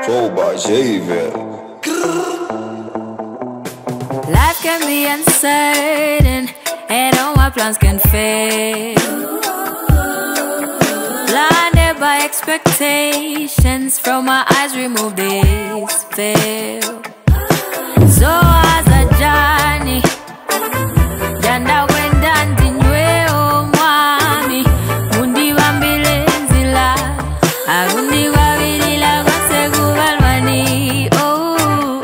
Flow by J-Vel. Life can be uncertain, and all my plans can fail. Blinded by expectations, from my eyes remove this veil. So as a journey, janda wenda ndinwe o mwami, mundi wambilenzila, arundi wabilila kwasegu balwani. Oh,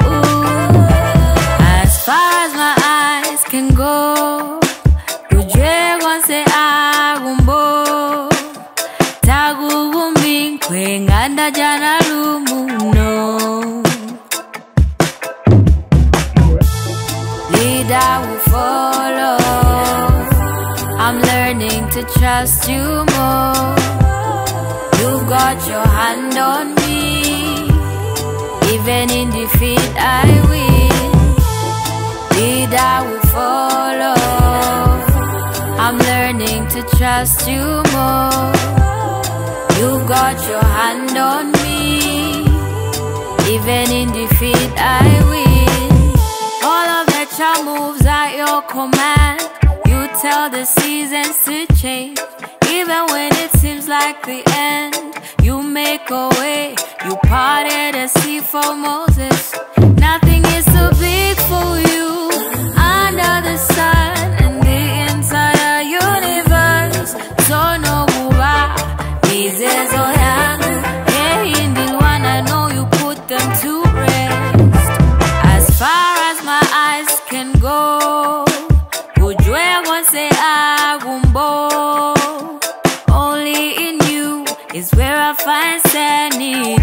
as far as my eyes can go, ujwe kwanse agumbo, tagugumbi kwenganda jana lumuno. I will follow. I'm learning to trust you more. You've got your hand on me. Even in defeat I will. Lead, I will follow. I'm learning to trust you more. You've got your hand on me. Even in defeat I will. All of your moves at your command. You tell the seasons to change. Even when it seems like the end, you make a way. You parted the sea for Moses. Nothing is too big for you under the sun and the entire universe. So no guba, this is all young. Yeah, in the one I know you put them to rest. As far as my eyes can go, ujwe kwanse agumbo. Only in you is where I find sanity.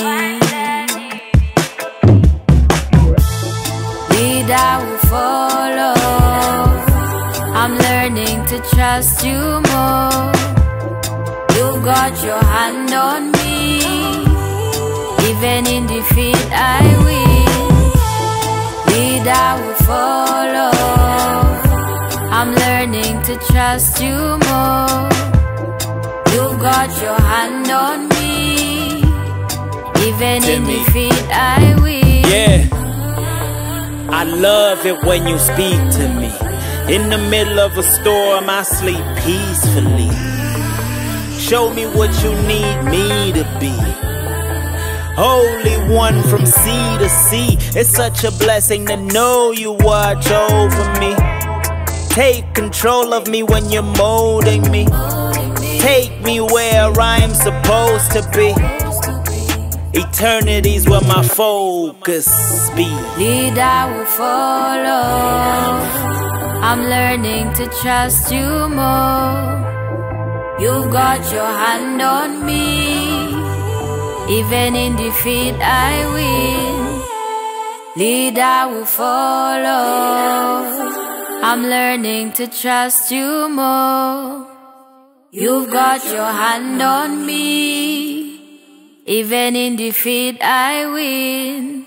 Lead, I will follow. I'm learning to trust you more. You've got your hand on me. Even in defeat I will. Lead, I will follow. I'm learning to trust you more. You've got your hand on me. Even in defeat I will. Yeah, I love it when you speak to me. In the middle of a storm I sleep peacefully. Show me what you need me to be. Holy One from sea to sea. It's such a blessing to know you watch over me. Take control of me when you're molding me. Take me where I'm supposed to be. Eternity's where my focus be. Lead, I will follow. I'm learning to trust you more. You've got your hand on me. Even in defeat I will. Lead, I will follow. I'm learning to trust you more. You've got your hand on me. Even in defeat I win.